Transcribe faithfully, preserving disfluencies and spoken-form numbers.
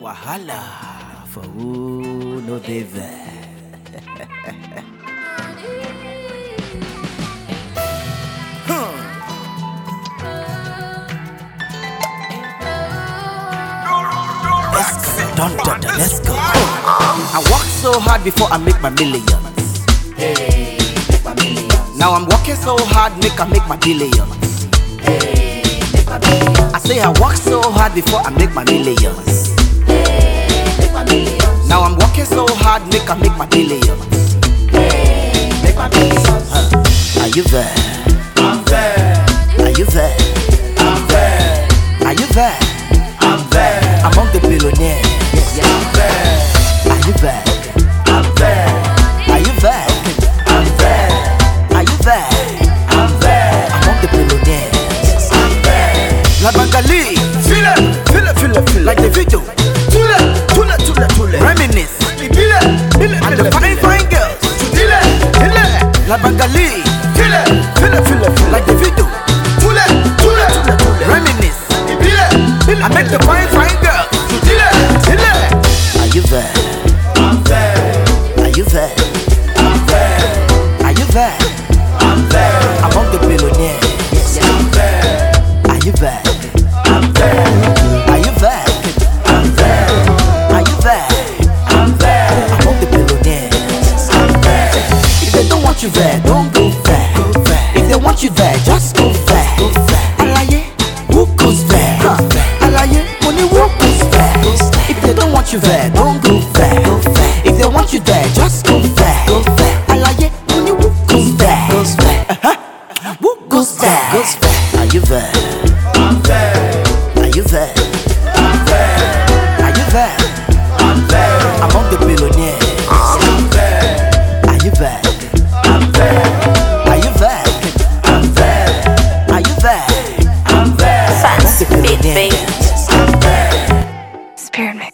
Wahala for who no dey there. Dun, dun, dun, let's go. I work so hard before I make my millions. Hey, make my millions. Now I'm working so hard, make I make my billions. Hey, make my billions. I say I work so hard before I make my millions. Hey, make my millions. Now I'm working so hard, make I make my billions. Hey, make my billions. Uh, are you there? I'm there. Are you there? I'm there. Are you there? I'm there. Among the billionaires. Yes, I'm there. Are you there? I'm there. Are you there? I'm there. Are you there? I'm there. Among the billionaires. Yes, I'm there. La Bangali, feel it, feel it, feel it, feel it. Like the video. Tule, tule, tule, tule. Reminisce. Feel it, feel it, and the fine, fine girls. Tule, tule. La Bangali, feel it, feel it, feel it, feel it. Like the video. Tule, tule, tule, tule. Reminisce. Feel it, feel it. I make the fine, fine girls. Tule, tule. Are you there? I'm there. Are you there? I'm there. Are you there? I'm there. Among the billionaires. Yes, I'm there. Are you there? I'm there. Are you there? I'm there. Are you there? I'm there. Among the billionaires. Yes, I'm there. If they don't want you there, don't go there. Go there. If they want you there, just go there. Go there. Alaye, who goes there? Huh. Alaye, money who goes there? If they don't want you there, don't go there. Go there. If they want you there, just go there. Go there. Alaye, money who goes there? Goes there. Uh-huh. Who goes there? Goes there. Are you there? I'm there. Are you there? I'm there. Are you there? I'm there. Among the billionaires. I'm there. Are you there? I'm there. Are you there? I'm there. Are you there? I'm there. Fast beat, baby. I'm there. Spirit mix.